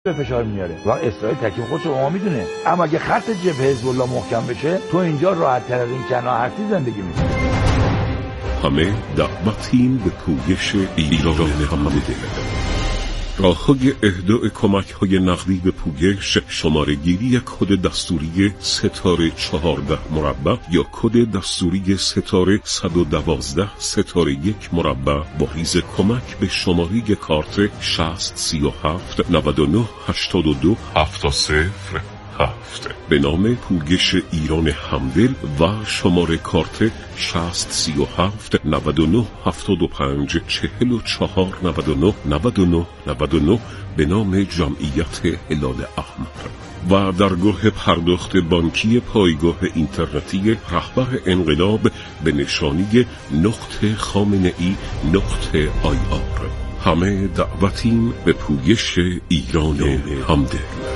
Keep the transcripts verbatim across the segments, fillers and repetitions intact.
به فشار میاره و اسرائیل تکیم خودش رو میدونه. اما اگه خط جبهه حزب الله محکم بشه تو اینجا راحت تر از این کنار هستی زندگی میکنی. همه دعوتیم به پویش ایران حامده. راه‌های اهداء کمک‌های نقدی به پویش شماره گیری کد دستوری ستاره چهارده مربع یا کد دستوری ستاره صد و دوازده ستاره یک مربع با حیز کمک به شماره کارت شصت سی و هفت نود و نه هشتاد و دو هفتاد صفر هفت به نام پویش ایران همدل و شماره کارت شصت سی و هفت نود و نه هفتاد و پنج چهل و چهار نود و نه نود و نه نود و نه به نام جمعیت هلال احمر و درگاه پرداخت بانکی پایگاه اینترنتی رهبر انقلاب به نشانی نقطه خامنه ای نقطه آی آر. همه دعوتیم به پویش ایران همدل.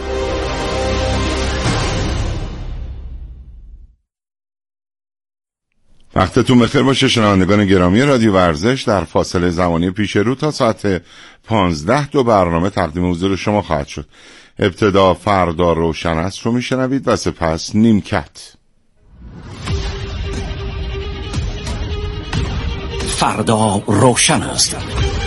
وقتتون بخیر باشه شنوندگان گرامی رادیو ورزش. در فاصله زمانی پیش رو تا ساعت پانزده دو برنامه تقدیم حضور شما خواهد شد. ابتدا فردا روشن است رو میشنوید و سپس نیمکت. فردا روشن است.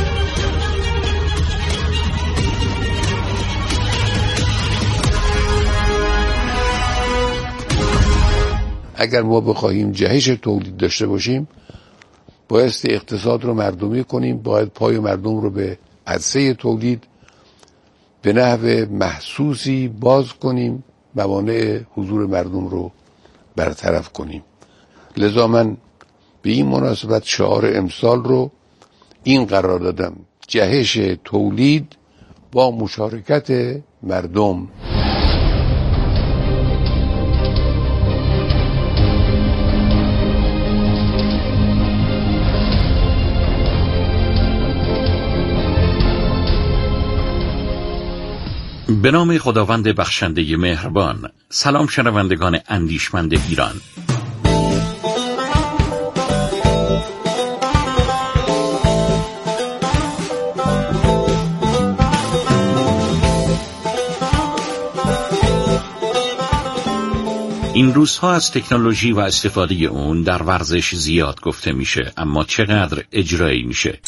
اگر ما بخواهیم جهش تولید داشته باشیم بایستی اقتصاد رو مردمی کنیم، باید پای مردم رو به عرصه تولید به نحو محسوسی باز کنیم، موانع حضور مردم رو برطرف کنیم. لذا من به این مناسبت شعار امسال رو این قرار دادم: جهش تولید با مشارکت مردم. به نام خداوند بخشنده مهربان. سلام شنوندگان اندیشمند ایران. این روزها از تکنولوژی و استفاده اون در ورزش زیاد گفته میشه، اما چقدر اجرایی میشه؟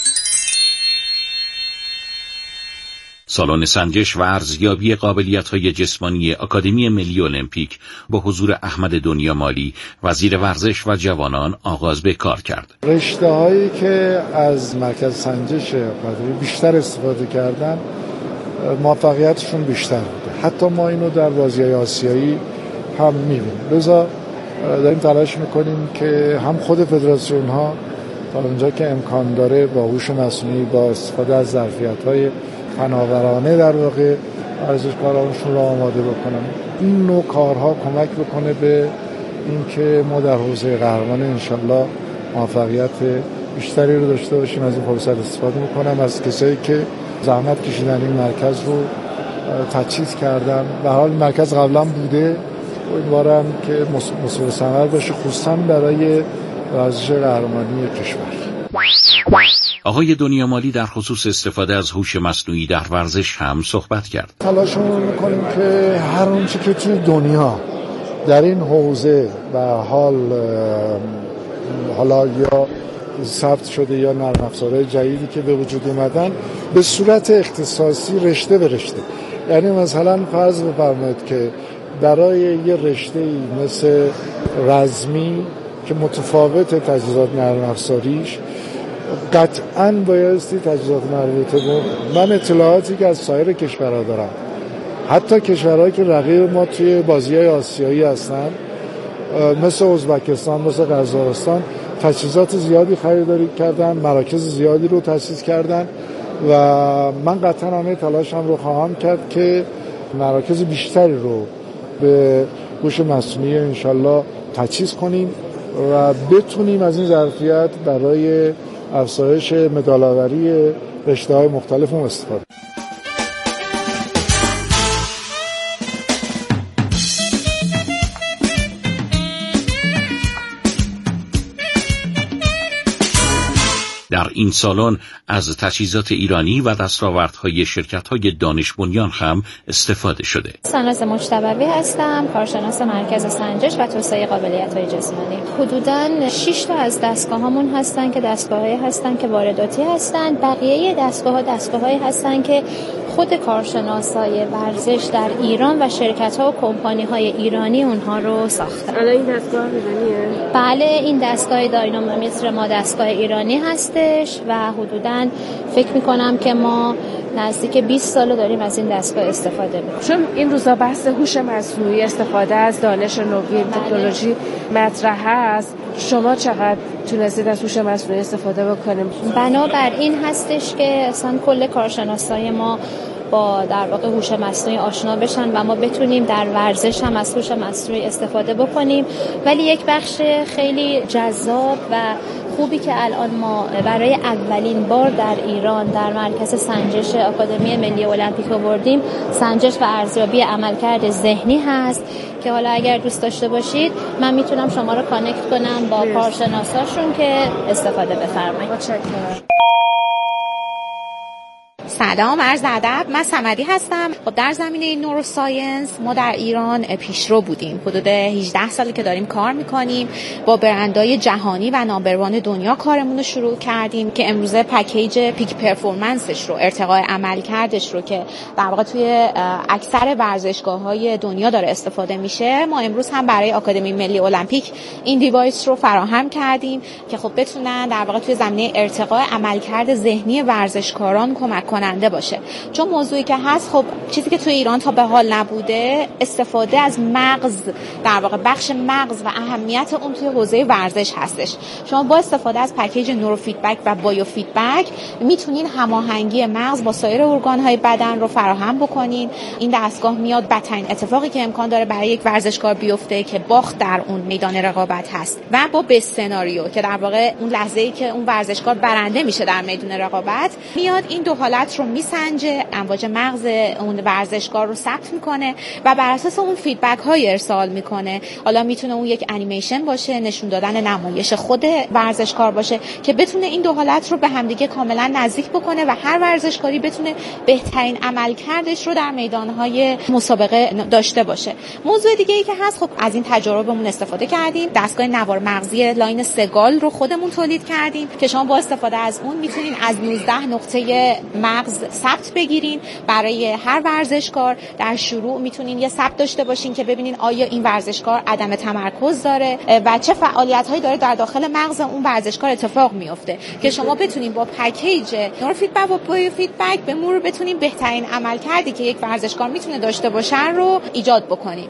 سالن سنجش و ارزیابی قابلیت‌های جسمانی آکادمی ملی المپیک با حضور احمد دنیامالی وزیر ورزش و جوانان آغاز به کار کرد. رشته‌هایی که از مرکز سنجش قدری بیشتر استفاده کردن موفقیتشون بیشتر بوده. حتی ما اینو در بازی‌های آسیایی هم می‌بینیم. لذا داریم تلاش می‌کنیم که هم خود فدراسیون ها تا اونجا که امکان داره با هوش مصنوعی با استفاده از ظرفیت‌های فناورانه در واقع ورزشکارانشون رو آماده بکنن. این نوع کارها کمک بکنه به اینکه ما در حوزه قهرمانی انشالله موفقیت بیشتری رو داشته باشیم. از این فرصت استفاده میکنم از کسایی که زحمت کشیدن این مرکز رو تجهیز کردن. به حال مرکز قبلا بوده، امیدوارم که مسئول ثمر باشه، خصوصا برای ورزش قهرمانی کشور. آقای دنیامالی در خصوص استفاده از هوش مصنوعی در ورزش هم صحبت کرد. تلاشمون میکنیم که هر اونچه که توی دنیا در این حوزه به حال حالا یا ثبت شده یا نرم افزارهای جدیدی که به وجود اومدن به صورت اختصاصی رشته به رشته، یعنی مثلا فرض بفرمایید که برای یه رشته‌ای مثل رزمی که متفاوت تجهیزات نرم افزاریش قطعاً بایستی تجهیزات مربوطه بود. من اطلاعاتی که از سایر کشورها دارم، حتی کشورهایی که رقیب ما توی بازی‌های آسیایی هستن مثل ازبکستان، مثل قزاقستان، تجهیزات زیادی خریداری کردن، مراکز زیادی رو تأسیس کردن و من قطعاً همه تلاشم رو خواهم کرد که مراکز بیشتری رو به هوش مصنوعی انشالله تجهیز کنیم و بتونیم از این ظرفیت برای افزایش مدال‌آوری رشته‌های مختلف استفاده. در در این سالن از تجهیزات ایرانی و دستاوردهای شرکت‌های دانش بنیان هم استفاده شده. ساناز مجتبی هستم، کارشناس مرکز سنجش و توسعه قابلیت‌های جسمانی. حدوداً شش تا از دستگاه‌هامون هستن که دستگاه‌هایی هستن که وارداتی هستن، بقیه دستگاه‌ها دستگاه‌هایی هستن که خود کارشناسای ورزش در ایران و شرکت‌ها و کمپانی‌های ایرانی اونها رو ساختن. الان این دستگاه ایرانیه؟ بله، این دستگاه داینامومتر ما دستگاه ایرانی هستش و حدوداً فکر می‌کنم که ما نزدیک بیست سال داریم از این دستگاه استفاده می‌کنیم. چون این روزا بحث هوش مصنوعی، استفاده از دانش نوین، تکنولوژی مطرح است، شما چقدر تونستید از هوش مصنوعی استفاده بکنید؟ بنابراین هستش که اصلا کل کارشناسای ما با در واقع هوش مصنوعی آشنا بشن و ما بتونیم در ورزش هم از هوش مصنوعی استفاده بکنیم. ولی یک بخش خیلی جذاب و خوبی که الان ما برای اولین بار در ایران در مرکز سنجش آکادمی ملی المپیک آوردیم، سنجش و ارزیابی عملکرد ذهنی هست که حالا اگر دوست داشته باشید من میتونم شما رو کانکت کنم با کارشناساشون که استفاده بفرمایید. متشکرم. سلام، عرض ادب. من صمدی هستم. خب در زمینه نوروساینس ما در ایران پیشرو بودیم. حدود هجده سالی که داریم کار میکنیم. با برندهای جهانی و نامبروان دنیا کارمون رو شروع کردیم که امروزه پکیج پیک پرفورمنسش رو، ارتقاء عملکردش رو که در واقع توی اکثر ورزشگاه‌های دنیا داره استفاده میشه، ما امروز هم برای آکادمی ملی المپیک این دیوایس رو فراهم کردیم که خب بتونن در واقع توی زمینه ارتقاء عملکرد ذهنی ورزشکاران کمک کننده باشه. چون موضوعی که هست، خب چیزی که توی ایران تا به حال نبوده، استفاده از مغز، در واقع بخش مغز و اهمیت اون توی حوزه ورزش هستش. شما با استفاده از پکیج نورو فیدبک و بایو فیدبک میتونین هماهنگی مغز با سایر ارگان‌های بدن رو فراهم بکنین. این دستگاه میاد بدترین اتفاقی که امکان داره برای یک ورزشکار بیفته که باخت در اون میدان رقابت هست و با بست سناریو که در واقع اون لحظه‌ای که اون ورزشکار برنده میشه در میدان رقابت، میاد این دو حالت رو میسنجه، امواج مغز اون ورزشکار رو ثبت میکنه و بر اساس اون فیدبک های ارسال میکنه. حالا میتونه اون یک انیمیشن باشه، نشون دادن نمایش خود ورزشکار باشه که بتونه این دو حالت رو به همدیگه کاملا نزدیک بکنه و هر ورزشکاری بتونه بهترین عملکردش رو در میدانهای مسابقه داشته باشه. موضوع دیگه ای که هست، خب از این تجربهمون استفاده کردیم. دستگاه نوار مغزی لاین سگال رو خودمون تولید کردیم که شما با استفاده از اون میتونین از نوزده نقطه مغز ثبت بگیرین. برای هر ورزشکار در شروع میتونین یه ثبت داشته باشین که ببینین آیا این ورزشکار عدم تمرکز داره و چه فعالیت‌هایی داره در داخل مغز اون ورزشکار اتفاق میفته که شما بتونین با پکیج نورو فیدبک و بایو فیدبک به مرور بتونین بهترین عملکردی که یک ورزشکار میتونه داشته باشه رو ایجاد بکنین.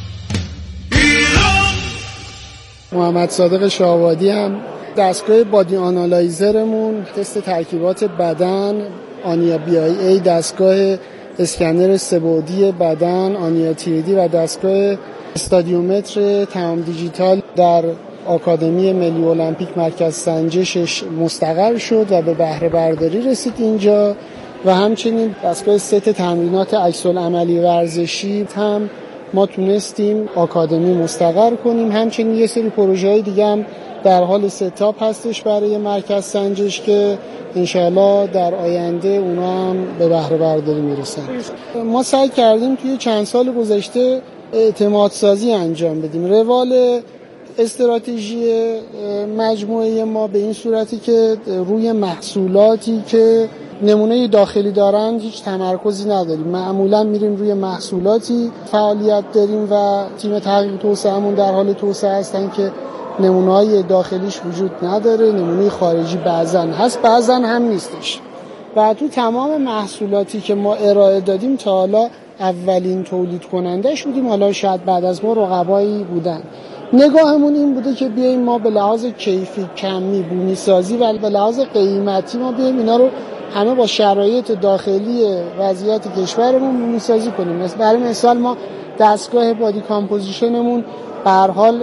محمد صادق شاهوادی هم دستگاه بادی آنالایزرمون، تست ترکیبات بدن، آنیا بی آی ای، دستگاه اسکنر سه‌بعدی بدن آنیا تری دی و دستگاه استادیومتر تمام دیجیتال در آکادمی ملی المپیک مرکز سنجشش مستقر شد و به بهره برداری رسید اینجا. و همچنین دستگاه ست تمرینات عکس‌العملی ورزشی هم ما تونستیم آکادمی مستقر کنیم. همچنین یه سری پروژه‌های دیگه هم در حال ستاپ هستش برای مرکز سنجش که انشاءالله در آینده اونا هم به بهره برداری میرسن. ما سعی کردیم توی چند سال گذشته اعتماد سازی انجام بدیم. روال استراتژی مجموعه ما به این صورتی که روی محصولاتی که نمونه داخلی دارن هیچ تمرکزی نداریم. معمولا میریم روی محصولاتی فعالیت داریم و تیم تحقیق توسعه‌مون در حال توسعه هستن که نمونه‌های داخلیش وجود نداره، نمونه خارجی بعضن هست، بعضن هم نیستش. و تو تمام محصولاتی که ما ارائه دادیم تا حالا اولین تولید کننده‌اش بودیم، حالا شاید بعد از ما رقبایی بودن. نگاهمون این بوده که بیاییم ما به لحاظ کیفی، کمی، بومی سازی و به لحاظ قیمتی ما بیاییم اینا رو همه با شرایط داخلی وضعیت کشورمون بومی سازی کنیم. برای مثال ما دستگاه بادی کامپوزیشنمون به هر حال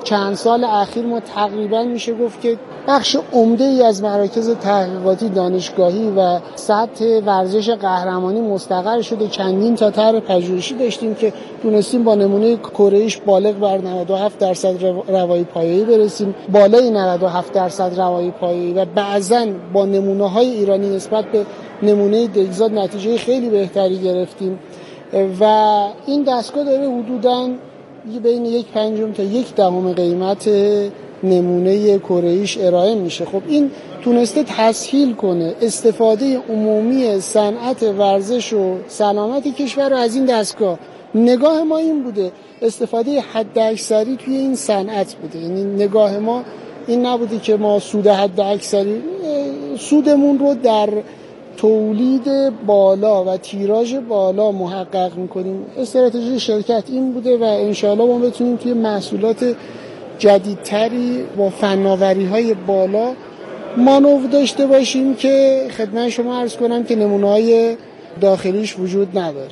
چند سال اخیر ما تقریبا میشه گفت که بخش عمده ای از مراکز تحقیقاتی دانشگاهی و سطح ورزش قهرمانی مستقر شده. چندین تا طرح پژوهشی داشتیم که تونستیم با نمونه کره‌ایش بالغ بر نود و هفت درصد روایی پایه‌ای برسیم، بالای نود و هفت درصد روایی پایه‌ای، و بعضاً با نمونه‌های ایرانی نسبت به نمونه دگزاد نتیجه خیلی بهتری گرفتیم و این دستگاه داره حدوداً بین یک پنجم تا یک دهم قیمت نمونه کره‌ایش ارائه میشه. خب این تونسته تسهیل کنه استفاده عمومی صنعت ورزش و سلامت کشور رو از این دستگاه. نگاه ما این بوده استفاده حد اکثری توی این صنعت بوده، یعنی نگاه ما این نبوده که ما سود حد اکثری، سودمون رو در تولید بالا و تیراژ بالا محقق میکنیم. استراتژی شرکت این بوده و انشاءالله ما بتونیم توی محصولات جدیدتری با فناوری‌های بالا مانور داشته باشیم که خدمت شما عرض کنم که نمونه‌های داخلیش وجود نداره.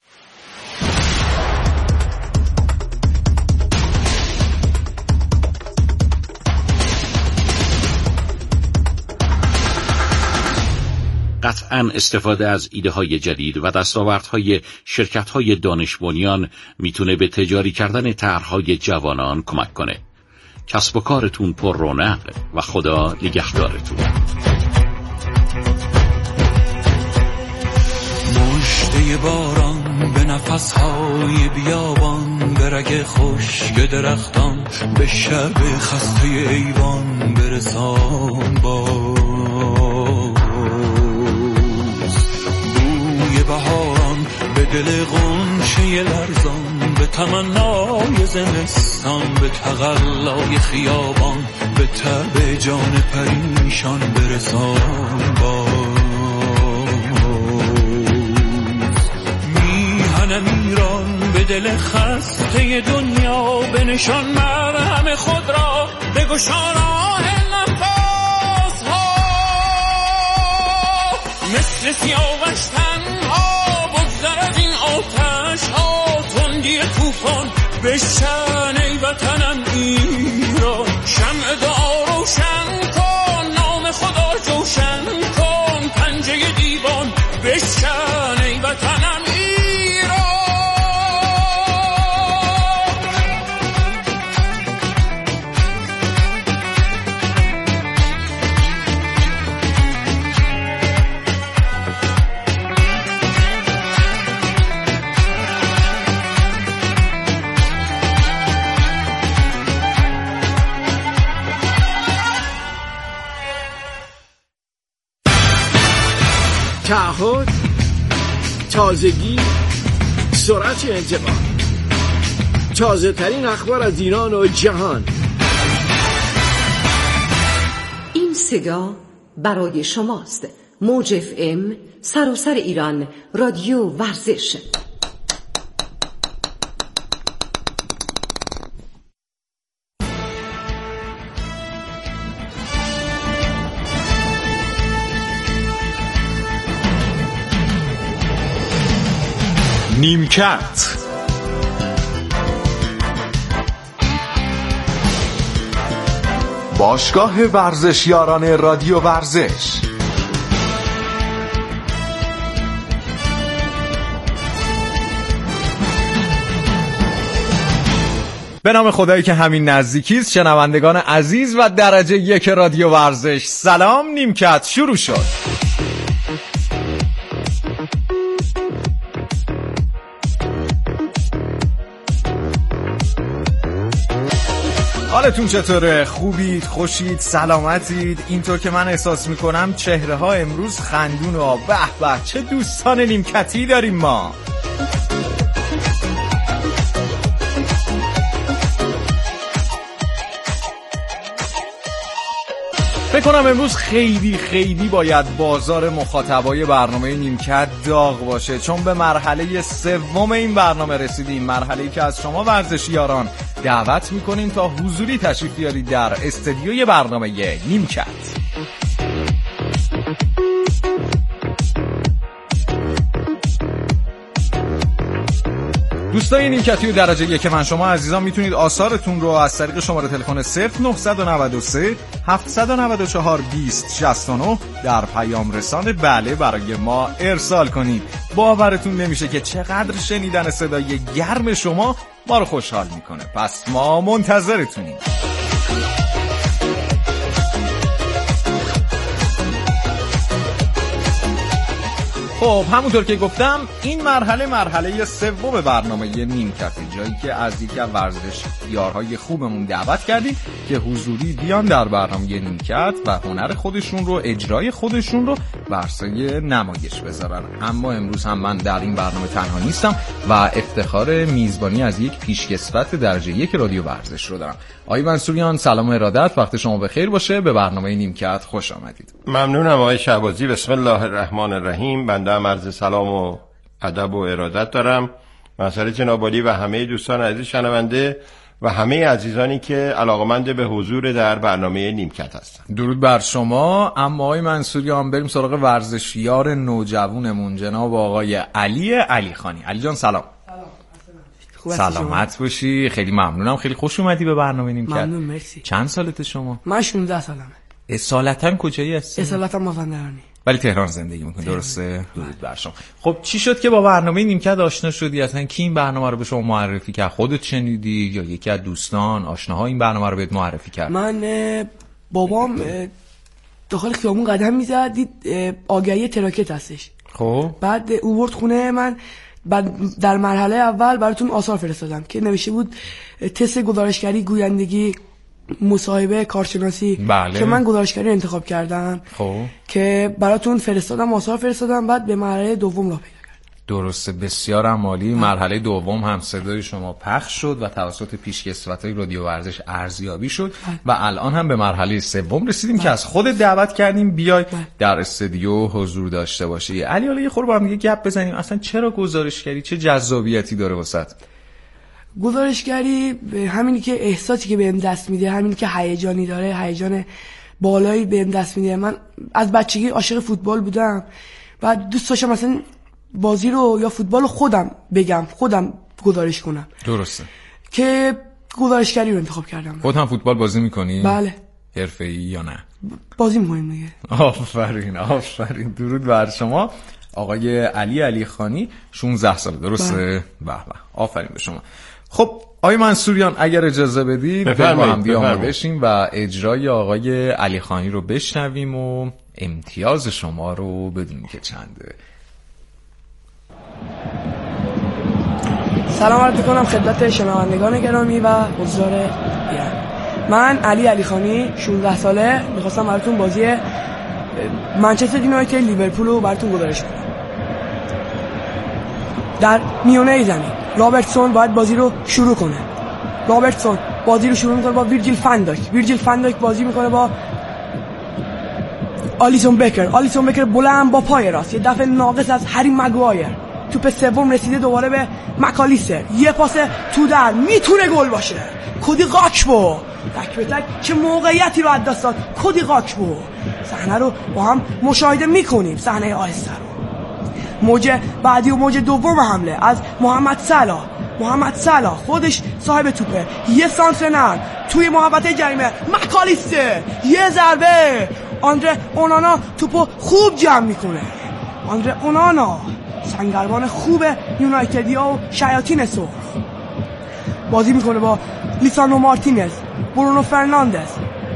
قطعاً استفاده از ایده های جدید و دستاوردهای شرکت های دانش بنیان میتونه به تجاری کردن طرح‌های جوانان کمک کنه. کسب و کارتون پر رونق و خدا نگهدارتون. مژده باران به نفسهای بیابان، به رگ خشک درختان، به شب خسته ایوان برسان باز. بوی بهاران به دل غنچه لرزان، به تمنای زمستان، به تقلای خیابان، به تب جان پریشان برسان باز. میهنم ایران به دل خسته دنیا، به نشان مرهم خود را بگشا راه نفس ها، مثل سیاوش تنها بگذر از این آتش ها. تندی طوفان بشکن ای وطنم ایران، شمع دعا روشن کن، نام خدا جوشن کن، پنجه دیوان بشکن ای وطنم ایران. تعهد، تازگی، سرعت انتقال، تازه ترین اخبار از ایران و جهان. این صدا برای شماست. موج اف ام، سراسر ایران، رادیو ورزش. نیمکت باشگاه ورزشیاران رادیو ورزش. به نام خدایی که همین نزدیکیست. شنوندگان عزیز و درجه یک رادیو ورزش، سلام. نیمکت شروع شد. حالتون چطوره؟ خوبید؟ خوشید؟ سلامتید؟ اینطور که من احساس میکنم چهره ها امروز خندون و به به چه دوستان نیمکتی داریم ما. فکر کنم امروز خیلی خیلی باید بازار مخاطبای برنامه نیمکت داغ باشه، چون به مرحله سوم این برنامه رسیدیم. مرحله‌ای که از شما ورزشیاران دعوت میکنیم تا حضوری تشریف بیارید در استدیوی برنامه نیمکت. دوستای نیمکتی و درجه یک من، شما عزیزان میتونید آثارتون رو از طریق شماره تلفن صفر نه نه سه هفت نه چهار بیست شصت و نه در پیام رسان بله برای ما ارسال کنید. باورتون نمیشه که چقدر شنیدن صدای گرم شما ما رو خوشحال میکنه. پس ما منتظرتونیم. خب همونطور که گفتم این مرحله مرحله سوم برنامه نیمکتی، جایی که از یکی از ورزشیارهای خوبمون دعوت کردیم که حضوری بیان در برنامه نیمکت و هنر خودشون رو، اجرای خودشون رو برسه نمایش بذارن. اما امروز هم من در این برنامه تنها نیستم و افتخار میزبانی از یک پیشکسوت درجه یک رادیو ورزش رو دارم. آقای منصوریان سلام و ارادت، وقت شما بخیر باشه، به برنامه نیمکت خوش آمدید. ممنونم آقای شهبازی. بسم الله الرحمن الرحیم. بنده هم عرض سلام و ادب و ارادت دارم مسئله جناب عالی و همه دوستان عزیز شنونده و همه عزیزانی که علاقمند به حضور در برنامه نیمکت هستند. درود بر شما. اما آقای منصوریان بریم سراغ ورزشیار نوجوانمون جناب آقای علی علیخانی. علی جان سلام. سلامت باشی، خیلی ممنونم، خیلی خوش اومدی به برنامه نیمکت. ممنون، مرسی. چند سالته شما؟ من شانزده سالمه. اصالتا کجایی هستی؟ اصالتا مازندرانی. ولی تهران زندگی میکنی، درسته؟ درود بر شما. خب چی شد که با برنامه نیمکت آشنا شدی؟ اصلا کی این برنامه رو به شما معرفی کرد؟ خودت شنیدی یا یکی از دوستان آشناها این برنامه رو بهت معرفی کرد؟ من بابام داخل خیابون قدم میزد، دید آگهی تراکت هستش. خب بعد او برد خونه من. بعد در مرحله اول براتون آثار فرستادم که نوشته بود تست گزارشگری، گویندگی، مصاحبه، کارشناسی. بله. که من گزارشگری انتخاب کردم. خب که براتون فرستادم، آثار فرستادم. بعد به مرحله دوم راه پیدا کردم. درسته، بسیار عالی. مرحله دوم هم صدای شما پخش شد و توسط پیشکسوتای رادیو ورزش ارزیابی شد و الان هم به مرحله سوم رسیدیم که از خود دعوت کردیم بیای در استودیو حضور داشته باشی. علی حالا یه خورده با هم دیگه گپ بزنیم، اصلا چرا گزارشگری چه جذابیتی داره واسط؟ گزارشگری همینی که احساسی که بهم دست میده، همینی که هیجانی داره، هیجان بالایی بهم دست میده. من از بچگی عاشق فوتبال بودم، بعد دوست داشتم مثلا بازی رو یا فوتبال رو خودم بگم، خودم گزارش کنم. درسته. که گزارشگری رو انتخاب کردم. خودت هم فوتبال بازی میکنی؟ بله. حرفه‌ای یا نه؟ بازی میکنیم دیگه. آفرین آفرین. درود بر شما آقای علی علیخانی، شانزده سال، درسته؟ به به، آفرین به شما. خب آقای منصوریان اگر اجازه بدید با هم بیام بشیم و اجرای آقای علیخانی رو بشنویم و امتیاز شما رو بدونیم که چنده. سلام عرض می‌کنم خدمت شنوندگان گرامی و حضار گرامی. من علی علیخانی، شانزده ساله، می‌خواستم براتون بازی منچستر یونایتد لیورپول رو براتون گزارش کنم. در میانه زمین رابرتسون باید بازی رو شروع کنه. رابرتسون بازی رو شروع می‌کنه با ویرجیل فندایک. ویرجیل فندایک بازی می‌کنه با آلیسون بکر. آلیسون بکر بلند با پای راست، یه دفعه ناقص از هری مگوایر. توپ سوم رسیده دوباره به مکالیستر، یه پاس تو در، میتونه گل باشه. کودی قاکبو تک به تک چه موقعیتی رو از دست داد. کودی قاکبو. صحنه رو با هم مشاهده میکنیم، صحنه آهسته رو. موج بعدی و موج دوم حمله از محمد صلاح. محمد صلاح خودش صاحب توپه، یه سانتر نرم توی محوطه جریمه. مکالیستر یه ضربه. آندره اونانا توپو خوب جمع میکنه. آندره اونانا سنگربان خوب یونایتدیا و شیاطین سرخ بازی میکنه با لیساندرو مارتینز، برونو فرناندز،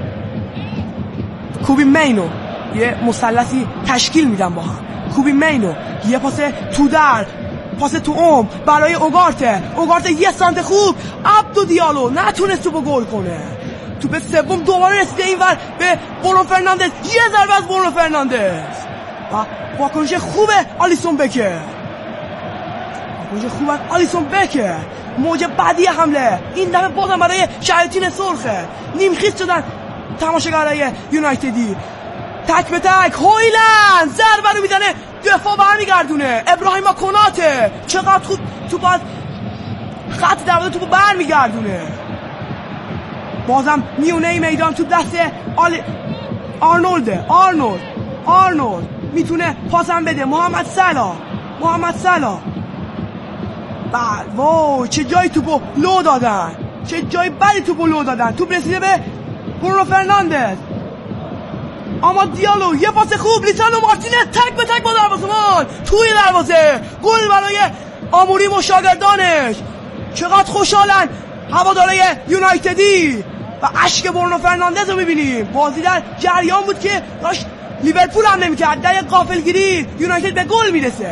کوبی مینو. یه مثلثی تشکیل میدن با هم. کوبی مینو یه پاس تو در، پاس تو اوم برای اوگارته. اوگارته یه سانت خوب. عبدو دیالو نتونست توپو گل کنه. توپ سوم دوباره رسیده اینور به برونو فرناندز، یه ضربه از برونو فرناندز و واکنش خوبه آلیسون بکر. واکنش خوبه آلیسون بکر. موج بعدی حمله این دفعه بازم برای شیاطین سرخه. نیمخیز شدن تماشاگرای یونایتدی. تک به تک هویلند ضربه رو میزنه، دفاع برمیگردونه. ابراهیم کناته چقدر خوب توپ از خط دروازه توپو برمیگردونه. بازم میونه میدان تو دست آل... آرنولده. آرنولد آرنولد میتونه پاسم بده. محمد صلاح محمد صلاح بعد وای چه جایی توپو لو دادن، چه جای بدی توپو لو دادن. توپ رسیده به برونو فرناندز، اما دیالو یه پاس خوب، لیساندرو مارتینز تک به تک با دروازه‌بان توی دروازه، گل برای آموریم و شاگردانش. چقدر خوشحالن هوادارهای یونایتدی و اشک برونو فرناندز رو میبینیم. بازی در جریان بود که داشت لیورپول هم نمیکرد، در یک غافلگیری یونایتد به گل میرسه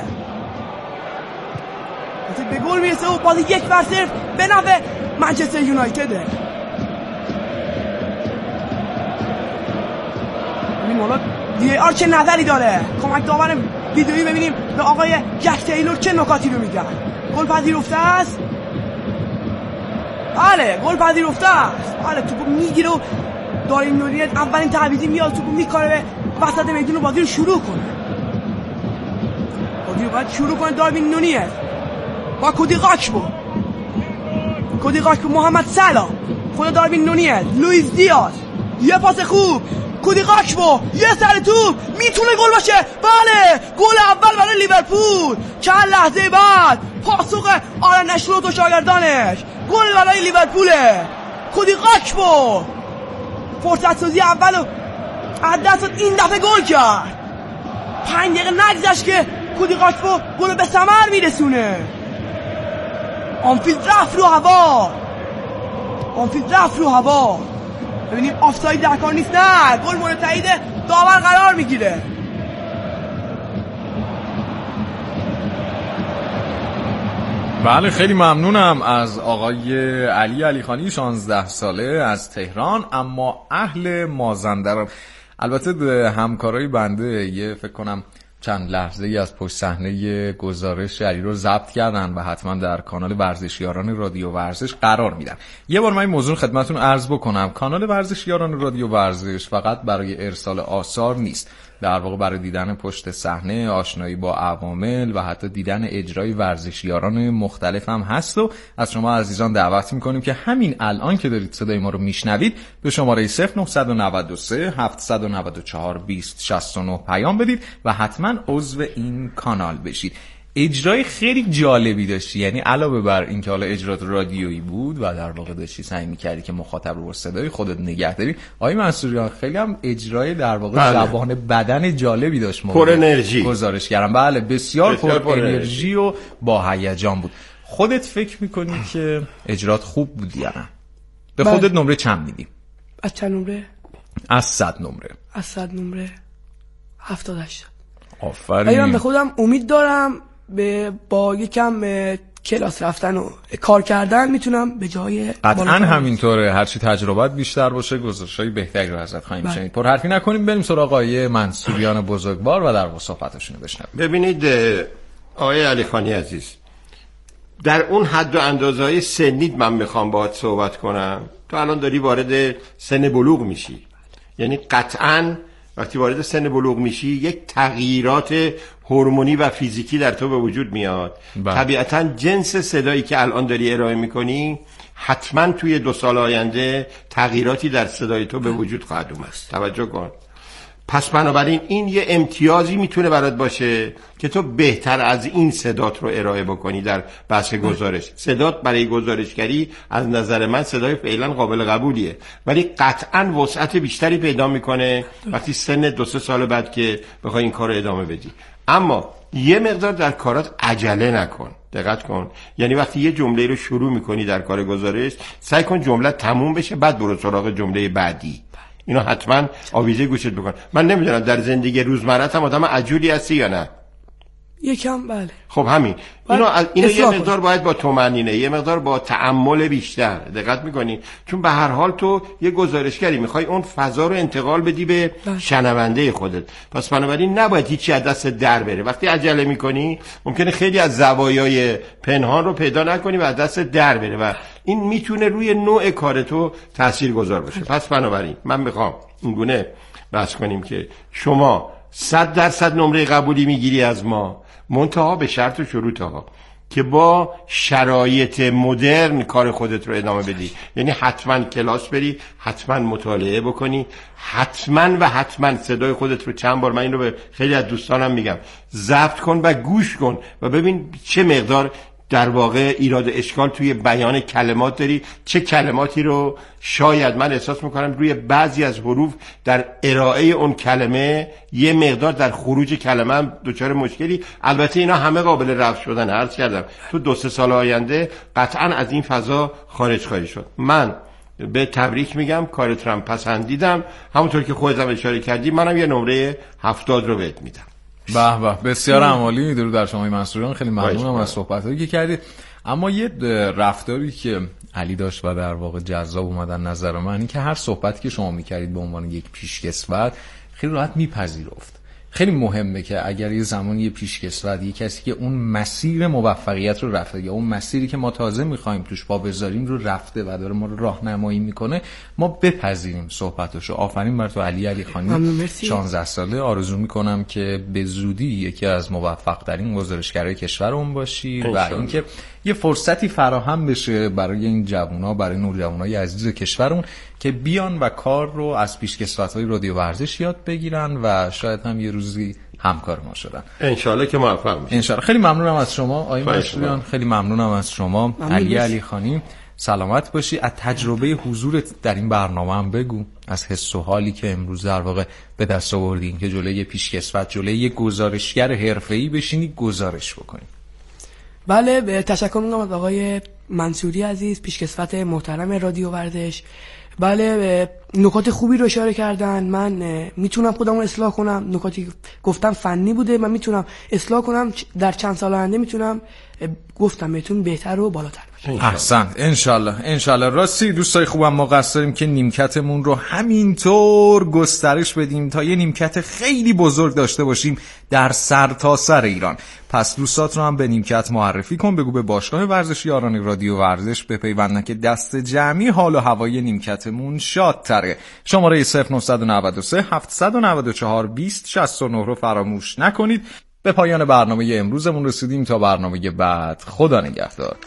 به گل میرسه و بازی یک بر صفر به نفع منچستر یونایتده. ببینیم حالا وی ای آر چه نظری داره، کمک داور ویدئویی ببینیم به آقای جک تیلور چه نکاتی رو میگن. گل پذیرفته است، بله گل پذیرفته است، بله توپو میگیره و دارین نونیز اولین تعویضی میاد توپو میکاره به وسط میدون و بازی رو شروع کنه. بازی رو باید شروع کنه داروین نونیز با کودی قاکبو، کودی قاکبو، محمد سلام، خود داروین نونیز، لوئیس دیاز، یه پاس خوب، کودی قاکبو، یه سر توپ میتونه گل باشه. بله گل اول برای لیورپول. چند لحظه بعد پاسخ آرن اشلوت و شاگردانش، گل برای لیورپوله. کودی قاکبو فرصت سازی اولو از دست این دفعه گل کرد. پنج دقیقه نگذشت که کودی قاکبو گل به ثمر میرسونه. آنفیلد رفت رو هوا، آنفیلد رفت رو هوا. ببینیم آفساید در کار نیست، نه گل مورد تایید داور قرار میگیره. بله خیلی ممنونم از آقای علی علیخانی شانزده ساله از تهران، اما اهل مازندران. البته همکارای بنده یه فکر کنم چند لحظه ای از پشت صحنه گزارش علی رو ضبط کردن و حتما در کانال ورزشیاران رادیو ورزش قرار میدن. یه بار من این موضوع خدمتتون عرض بکنم، کانال ورزشیاران رادیو ورزش فقط برای ارسال آثار نیست، در واقع برای دیدن پشت صحنه، آشنایی با عوامل و حتی دیدن اجرای ورزشیاران مختلف هم هست. و از شما عزیزان دعوت میکنیم که همین الان که دارید صدای ما رو میشنوید به شماره صفر نه نه سه هفت نه چهار دو صفر شش نه پیام بدید و حتما عضو این کانال بشید. اجرای خیلی جالبی داشتی، یعنی علاوه بر اینکه حالا اجرات رادیویی بود و در واقع داشتی سعی می‌کردی که مخاطب رو با صدای خودت نگه داری، آقای منصوریان خیلی هم اجرای در واقع بله. زبان بدن جالبی داشت، پر انرژی گزارش کردم. بله بسیار, بسیار پر, پر انرژی و با هیجان بود. خودت فکر می‌کنی که اجرات خوب بود یا نه؟ به بله. خودت نمره چند میدی؟ از چند نمره؟ از صد نمره. از صد نمره هفتاد هشتاد. آفرین. من به خودم امید دارم به با یکم کلاس رفتن و کار کردن میتونم به جای قطعا همینطوره، هرچی تجربت بیشتر باشه گزارشای بهتری رو ازت خواهیم شنید. پر حرفی نکنیم، بریم سراغ آقای منصوریان بزرگوار و در صحبتشون بشنویم. ببینید آقای علیخانی عزیز، در اون حد و اندازه‌های سنیت من میخوام باهات صحبت کنم. تو الان داری وارد سن بلوغ میشی، یعنی قطعاً وقتی وارد سن بلوغ میشی یک تغییرات هورمونی و فیزیکی در تو به وجود میاد. طبیعتاً جنس صدایی که الان داری ارائه میکنی حتما توی دو سال آینده تغییراتی در صدای تو به وجود خواهد اومد. توجه کن. پس بنابراین این یه امتیازی میتونه برات باشه که تو بهتر از این صدات رو ارائه بکنی در بحث گزارش. صدات برای گزارشگری از نظر من صدای فعلا قابل قبولیه، ولی قطعاً وسعت بیشتری پیدا میکنه وقتی سن دو سه سال بعد که بخوای این کار رو ادامه بدی. اما یه مقدار در کارات عجله نکن، دقت کن. یعنی وقتی یه جمله رو شروع میکنی در کار گزارش، سعی کن جمله تموم بشه، بعد برو سراغ جمله بعدی. اینو حتما آویزه گوشت بکن. من نمیدونم در زندگی روزمره‌ت هم آدم عجولی هستی یا نه؟ یکم بله. خب همین اینو اینو یه مقدار باید با طمأنینه، یه مقدار با تأمل بیشتر دقت میکنی، چون به هر حال تو یه گزارشگری میخوای اون فضا رو انتقال بدی به شنونده خودت. پس بنابراین نباید هیچی از دست در بره. وقتی عجله میکنی ممکنه خیلی از زوایای پنهان رو پیدا نکنی و از دست در بره و این میتونه روی نوع کار تو تاثیرگذار باشه. پس بنابراین من میخوام اینگونه بحث کنیم که شما صد درصد نمره قبولی میگیری از ما، منتها به شرط و شروطها که با شرایط مدرن کار خودت رو ادامه بدی. یعنی حتما کلاس بری، حتما مطالعه بکنی، حتما و حتما صدای خودت رو چند بار، من این رو به خیلی از دوستانم میگم، ضبط کن و گوش کن و ببین چه مقدار در واقع ایراد اشکال توی بیان کلمات داری، چه کلماتی رو شاید من احساس میکنم روی بعضی از حروف در ارائه اون کلمه یه مقدار در خروج کلمه هم دچار مشکلی. البته اینا همه قابل رفع شدن، عرض کردم تو دو سه سال آینده قطعا از این فضا خارج خواهی شد. من به تبریک میگم، کارت رو پسندیدم، همونطور که خودت هم اشاره کردی منم یه نمره هفتاد رو بهت میدم. به به، بسیار عالی. درود در شما منصوریان، خیلی ممنونم از صحبتایی که کردید. اما یه رفتاری که علی داشت و در واقع جذاب اومد در نظر من، این که هر صحبتی که شما میکردید به عنوان یک پیشکسوت خیلی راحت میپذیرفت. خیلی مهمه که اگر یه زمانی یه پیشکسوت، یه کسی که اون مسیر موفقیت رو رفته یا اون مسیری که ما تازه میخوایم توش پا بذاریم رو رفته و داره ما رو راهنمایی میکنه، ما بپذیریم صحبتاشو. آفرین بر تو علی علی خانی، شانزده ساله. آرزو میکنم که به زودی یکی از موفق ترین گزارشگرای کشورمون باشی و اینکه یه فرصتی فراهم بشه برای این جوونا، برای نوجوانای عزیز کشورمون که بیان و کار رو از پیشکسوت‌های رادیو ورزش یاد بگیرن و شاید هم یه روزی همکار ما شدن. انشالله که موفق میشن. انشالله. خیلی ممنونم از شما آقای منصوریان، خیلی ممنونم از شما علی علی خانی. سلامت باشی. از تجربه حضورت در این برنامه هم بگو، از حس و حالی که امروز در واقع به دست آوردین که جلوی پیشکسوت، جلوی یک گزارشگر حرفه‌ای بشینی گزارش بکنی. بله، تشکر میکنم از آقای منصوری عزیز، پیشکسوت محترم رادیو ورزش. بله، نکات خوبی رو اشاره کردن. من میتونم خودم رو اصلاح کنم، نکاتی گفتم فنی بوده، من میتونم اصلاح کنم، در چند سال آینده میتونم گفتم بهتون بهتر و بالاتر باشم. احسنت، انشالله انشالله. راستی دوستای خوبم، ما قصد داریم که نیمکتمون رو همینطور گسترش بدیم تا یه نیمکت خیلی بزرگ داشته باشیم در سرتاسر ایران. پس دوستات رو هم به نیمکت معرفی کن، بگو به باشگاه ورزشی یاران رادیو ورزش بپیوندن که دست جمعی حال و هوای نیمکتمون شاد تره. شماره صفر نه نه سه هفت نه چهار بیست شصت و نه رو فراموش نکنید. به پایان برنامه امروزمون رسیدیم، تا برنامه بعد خدا نگهدار.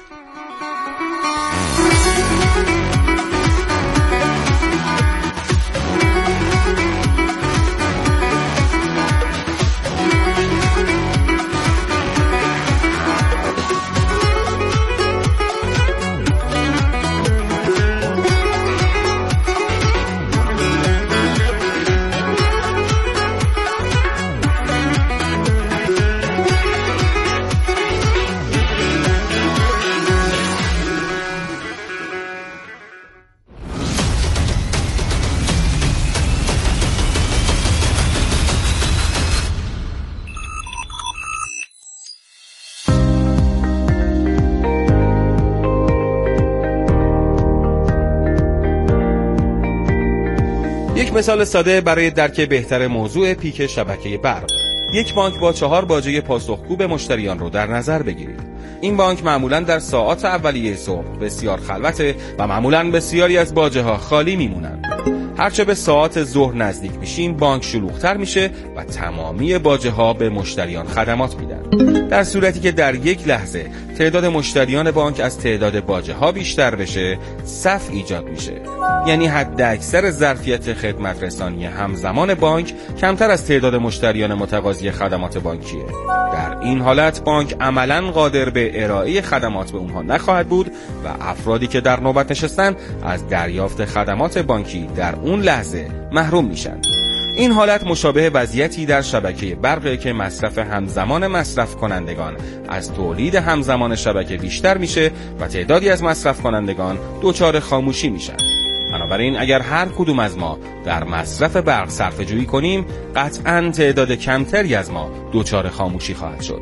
مثال ساده برای درک بهتر موضوع پیک شبکه برق. یک بانک با چهار باجه پاسخگو به مشتریان رو در نظر بگیرید. این بانک معمولاً در ساعات اولیه صبح بسیار خلوته و معمولاً بسیاری از باجه ها خالی میمونن. هرچه به ساعات ظهر نزدیک میشیم بانک شلوغ‌تر میشه و تمامی باجه ها به مشتریان خدمات میدن. در صورتی که در یک لحظه تعداد مشتریان بانک از تعداد باجه ها بیشتر بشه، صف ایجاد میشه. یعنی حد اکثر ظرفیت خدمت رسانی همزمان بانک کمتر از تعداد مشتریان متقاضی خدمات بانکیه. در این حالت بانک عملاً قادر به ارائه خدمات به اونها نخواهد بود و افرادی که در نوبت نشستن از دریافت خدمات بانکی در اون لحظه محروم میشن. این حالت مشابه وضعیتی در شبکه برقه که مصرف همزمان مصرف کنندگان از تولید همزمان شبکه بیشتر میشه و تعدادی از مصرف کنندگان دچار خاموشی میشن. بنابراین اگر هر کدوم از ما در مصرف برق صرفه جویی کنیم، قطعاً تعداد کمتری از ما دچار خاموشی خواهد شد.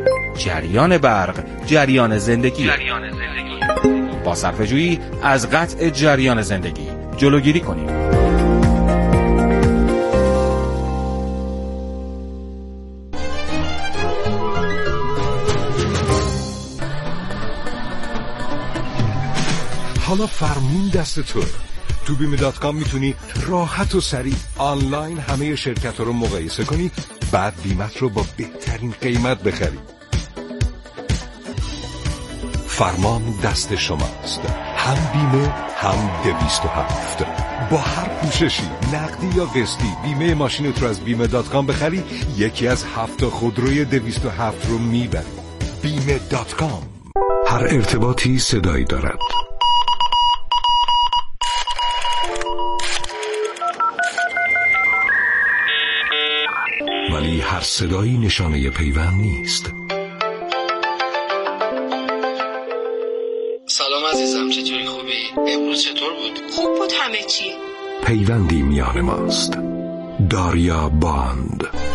جریان برق، جریان زندگی. جریان زندگی. با صرفه جویی از قطع جریان زندگی جلوگیری کنیم. حالا فرمون دست تو. تو بیمه دات کام میتونی راحت و سریع آنلاین همه شرکت رو مقایسه کنی، بعد بیمت رو با بهترین قیمت بخری. فرمان دست شماست، هم بیمه هم دویست و هفت. با هر پوششی نقدی یا قسطی بیمه ماشینت رو از بیمه دات کام بخری، یکی از هفت خودروی دویست و هفت رو میبری. بیمه دات کام. هر ارتباطی صدایی دارد. ولی هر صدایی نشانه پیوند نیست. سلام عزیزم، چطوری؟ خوبی؟ امروز چطور بود؟ خوب بود همه چی. پیوندی میان ماست. داریا باند.